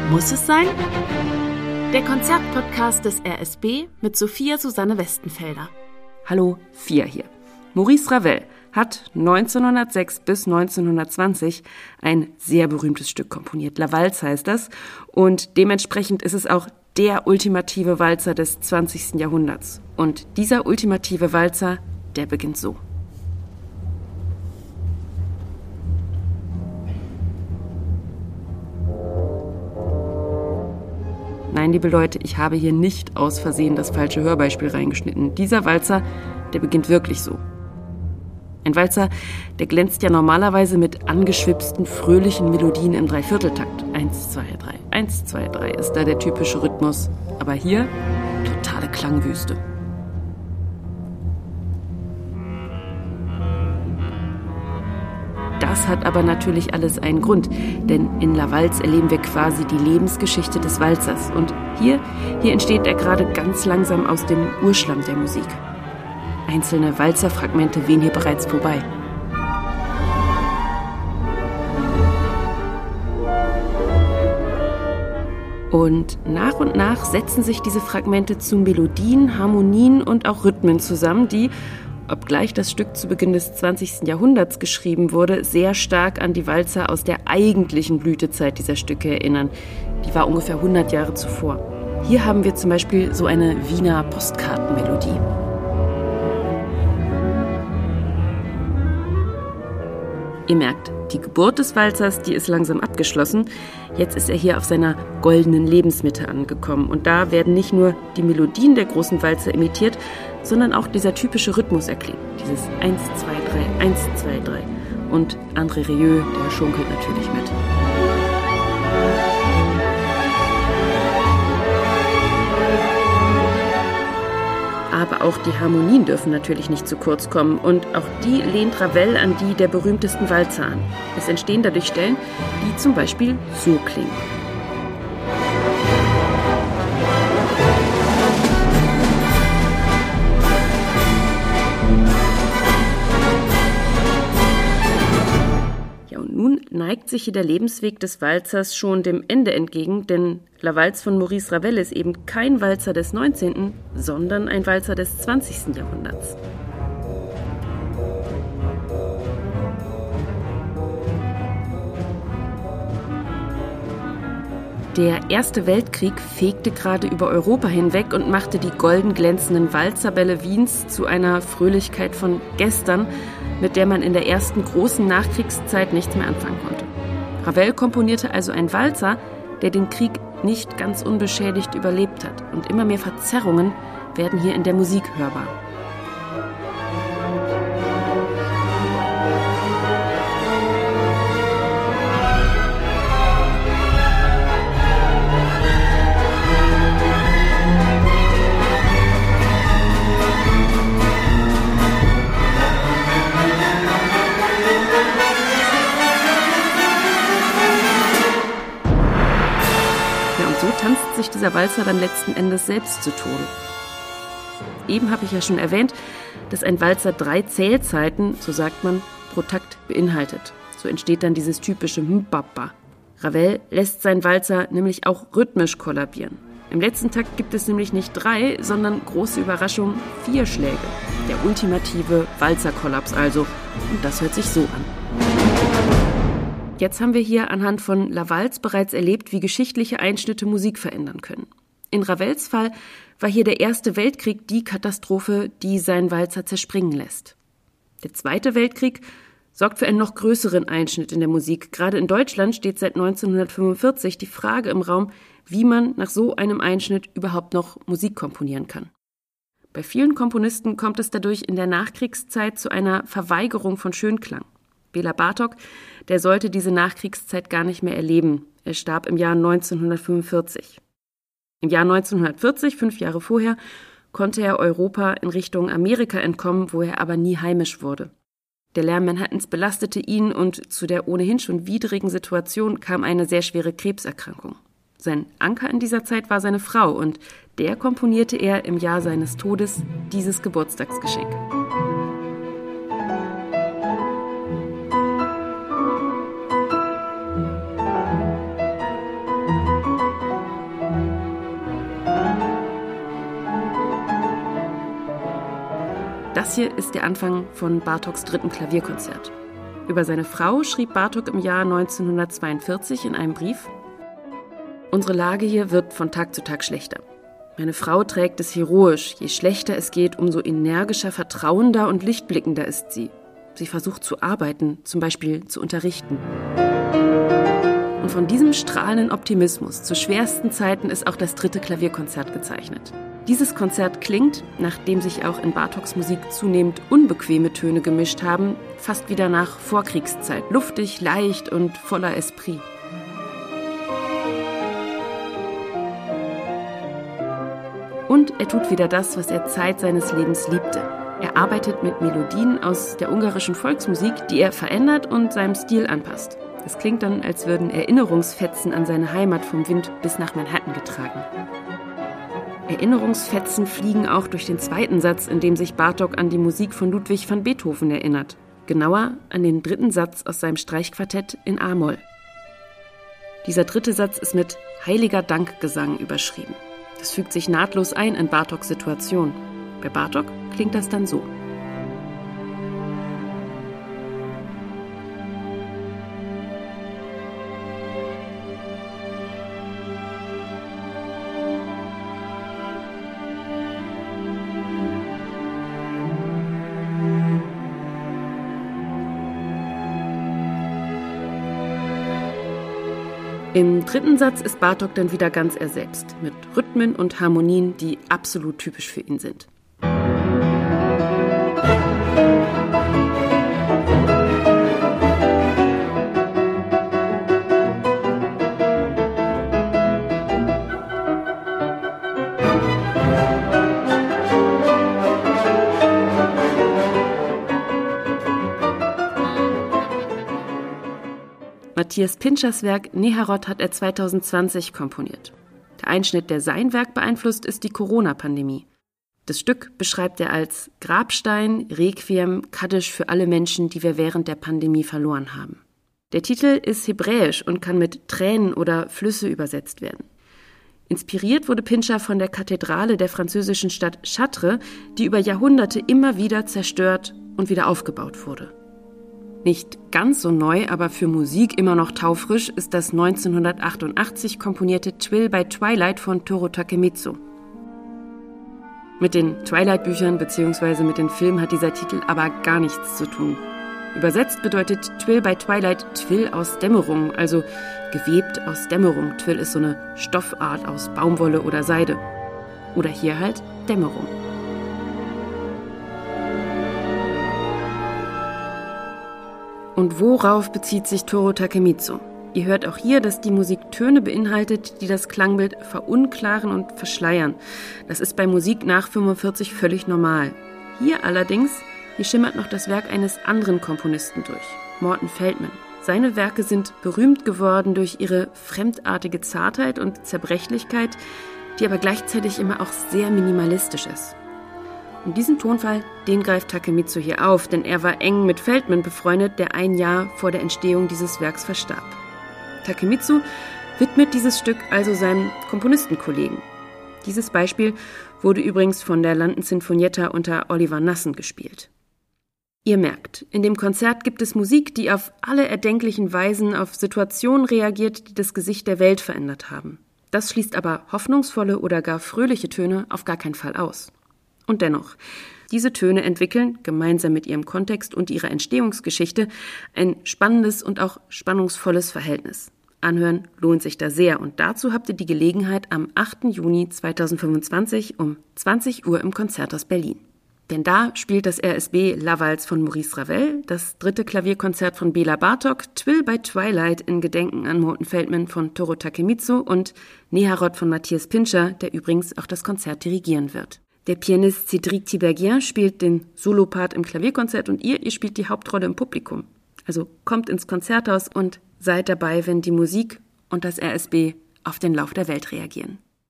Muss es sein? Der Konzertpodcast des RSB mit Sophia Susanne Westenfelder. Hallo, Fia hier. Maurice Ravel hat 1906 bis 1920 ein sehr berühmtes Stück komponiert. La Valse heißt das. Und dementsprechend ist es auch der ultimative Walzer des 20. Jahrhunderts. Und dieser ultimative Walzer, der beginnt so. Nein, liebe Leute, ich habe hier nicht aus Versehen das falsche Hörbeispiel reingeschnitten. Dieser Walzer, der beginnt wirklich so. Ein Walzer, der glänzt ja normalerweise mit angeschwipsten, fröhlichen Melodien im Dreivierteltakt. 1, 2, 3, 1, 2, 3 ist da der typische Rhythmus. Aber hier totale Klangwüste. Das hat aber natürlich alles einen Grund, denn in La Valse erleben wir quasi die Lebensgeschichte des Walzers. Und hier entsteht er gerade ganz langsam aus dem Urschlamm der Musik. Einzelne Walzerfragmente wehen hier bereits vorbei. Und nach setzen sich diese Fragmente zu Melodien, Harmonien und auch Rhythmen zusammen, die, obgleich das Stück zu Beginn des 20. Jahrhunderts geschrieben wurde, sehr stark an die Walzer aus der eigentlichen Blütezeit dieser Stücke erinnern. Die war ungefähr 100 Jahre zuvor. Hier haben wir zum Beispiel so eine Wiener Postkartenmelodie. Ihr merkt, die Geburt des Walzers, die ist langsam abgeschlossen. Jetzt ist er hier auf seiner goldenen Lebensmitte angekommen. Und da werden nicht nur die Melodien der großen Walzer imitiert, sondern auch dieser typische Rhythmus erklingt. Dieses 1, 2, 3, 1, 2, 3. Und André Rieu, der schunkelt natürlich mit. Aber auch die Harmonien dürfen natürlich nicht zu kurz kommen. Und auch die lehnt Ravel an die der berühmtesten Walzer an. Es entstehen dadurch Stellen, die zum Beispiel so klingen. Ja, und nun neigt sich hier der Lebensweg des Walzers schon dem Ende entgegen, denn La Valse von Maurice Ravel ist eben kein Walzer des 19., sondern ein Walzer des 20. Jahrhunderts. Der Erste Weltkrieg fegte gerade über Europa hinweg und machte die golden glänzenden Walzerbälle Wiens zu einer Fröhlichkeit von gestern, mit der man in der ersten großen Nachkriegszeit nichts mehr anfangen konnte. Ravel komponierte also einen Walzer, der den Krieg nicht ganz unbeschädigt überlebt hat. Und immer mehr Verzerrungen werden hier in der Musik hörbar. Tanzt sich dieser Walzer dann letzten Endes selbst zu Tode. Eben habe ich ja schon erwähnt, dass ein Walzer 3 Zählzeiten, so sagt man, pro Takt beinhaltet. So entsteht dann dieses typische Mbappa. Ravel lässt seinen Walzer nämlich auch rhythmisch kollabieren. Im letzten Takt gibt es nämlich nicht 3, sondern große Überraschung 4 Schläge. Der ultimative Walzerkollaps also. Und das hört sich so an. Jetzt haben wir hier anhand von La Valse bereits erlebt, wie geschichtliche Einschnitte Musik verändern können. In Ravels Fall war hier der Erste Weltkrieg die Katastrophe, die seinen Walzer zerspringen lässt. Der Zweite Weltkrieg sorgt für einen noch größeren Einschnitt in der Musik. Gerade in Deutschland steht seit 1945 die Frage im Raum, wie man nach so einem Einschnitt überhaupt noch Musik komponieren kann. Bei vielen Komponisten kommt es dadurch in der Nachkriegszeit zu einer Verweigerung von Schönklang. Bela Bartok, der sollte diese Nachkriegszeit gar nicht mehr erleben. Er starb im Jahr 1945. Im Jahr 1940, 5 Jahre vorher, konnte er Europa in Richtung Amerika entkommen, wo er aber nie heimisch wurde. Der Lärm Manhattans belastete ihn und zu der ohnehin schon widrigen Situation kam eine sehr schwere Krebserkrankung. Sein Anker in dieser Zeit war seine Frau und der komponierte er im Jahr seines Todes dieses Geburtstagsgeschenk. Das hier ist der Anfang von Bartoks 3. Klavierkonzert. Über seine Frau schrieb Bartók im Jahr 1942 in einem Brief: Unsere Lage hier wird von Tag zu Tag schlechter. Meine Frau trägt es heroisch. Je schlechter es geht, umso energischer, vertrauender und lichtblickender ist sie. Sie versucht zu arbeiten, zum Beispiel zu unterrichten. Und von diesem strahlenden Optimismus zu schwersten Zeiten ist auch das 3. Klavierkonzert gezeichnet. Dieses Konzert klingt, nachdem sich auch in Bartóks Musik zunehmend unbequeme Töne gemischt haben, fast wieder nach Vorkriegszeit. Luftig, leicht und voller Esprit. Und er tut wieder das, was er Zeit seines Lebens liebte. Er arbeitet mit Melodien aus der ungarischen Volksmusik, die er verändert und seinem Stil anpasst. Es klingt dann, als würden Erinnerungsfetzen an seine Heimat vom Wind bis nach Manhattan getragen. Erinnerungsfetzen fliegen auch durch den 2. Satz, in dem sich Bartók an die Musik von Ludwig van Beethoven erinnert. Genauer an den 3. Satz aus seinem Streichquartett in A-Moll. Dieser 3. Satz ist mit Heiliger Dankgesang überschrieben. Das fügt sich nahtlos ein in Bartóks Situation. Bei Bartók klingt das dann so. Im 3. Satz ist Bartók dann wieder ganz er selbst, mit Rhythmen und Harmonien, die absolut typisch für ihn sind. Matthias Pinchers Werk Neharot hat er 2020 komponiert. Der Einschnitt, der sein Werk beeinflusst, ist die Corona-Pandemie. Das Stück beschreibt er als Grabstein, Requiem, Kaddisch für alle Menschen, die wir während der Pandemie verloren haben. Der Titel ist hebräisch und kann mit Tränen oder Flüsse übersetzt werden. Inspiriert wurde Pincher von der Kathedrale der französischen Stadt Chartres, die über Jahrhunderte immer wieder zerstört und wieder aufgebaut wurde. Nicht ganz so neu, aber für Musik immer noch taufrisch ist das 1988 komponierte Twill by Twilight von Toru Takemitsu. Mit den Twilight-Büchern bzw. mit den Filmen hat dieser Titel aber gar nichts zu tun. Übersetzt bedeutet Twill by Twilight Twill aus Dämmerung, also gewebt aus Dämmerung. Twill ist so eine Stoffart aus Baumwolle oder Seide. Oder hier halt Dämmerung. Und worauf bezieht sich Toru Takemitsu? Ihr hört auch hier, dass die Musik Töne beinhaltet, die das Klangbild verunklaren und verschleiern. Das ist bei Musik nach 45 völlig normal. Hier allerdings, hier schimmert noch das Werk eines anderen Komponisten durch, Morton Feldman. Seine Werke sind berühmt geworden durch ihre fremdartige Zartheit und Zerbrechlichkeit, die aber gleichzeitig immer auch sehr minimalistisch ist. Und diesen Tonfall, den greift Takemitsu hier auf, denn er war eng mit Feldman befreundet, der ein Jahr vor der Entstehung dieses Werks verstarb. Takemitsu widmet dieses Stück also seinem Komponistenkollegen. Dieses Beispiel wurde übrigens von der London Sinfonietta unter Oliver Nassen gespielt. Ihr merkt, in dem Konzert gibt es Musik, die auf alle erdenklichen Weisen auf Situationen reagiert, die das Gesicht der Welt verändert haben. Das schließt aber hoffnungsvolle oder gar fröhliche Töne auf gar keinen Fall aus. Und dennoch, diese Töne entwickeln, gemeinsam mit ihrem Kontext und ihrer Entstehungsgeschichte, ein spannendes und auch spannungsvolles Verhältnis. Anhören lohnt sich da sehr und dazu habt ihr die Gelegenheit am 8. Juni 2025 um 20 Uhr im Konzerthaus Berlin. Denn da spielt das RSB La Valse von Maurice Ravel, das 3. Klavierkonzert von Béla Bartók, Twill by Twilight in Gedenken an Morton Feldman von Toru Takemitsu und Neharot von Matthias Pincher, der übrigens auch das Konzert dirigieren wird. Der Pianist Cédric Tiberghien spielt den Solopart im Klavierkonzert und ihr spielt die Hauptrolle im Publikum. Also kommt ins Konzerthaus und seid dabei, wenn die Musik und das RSB auf den Lauf der Welt reagieren.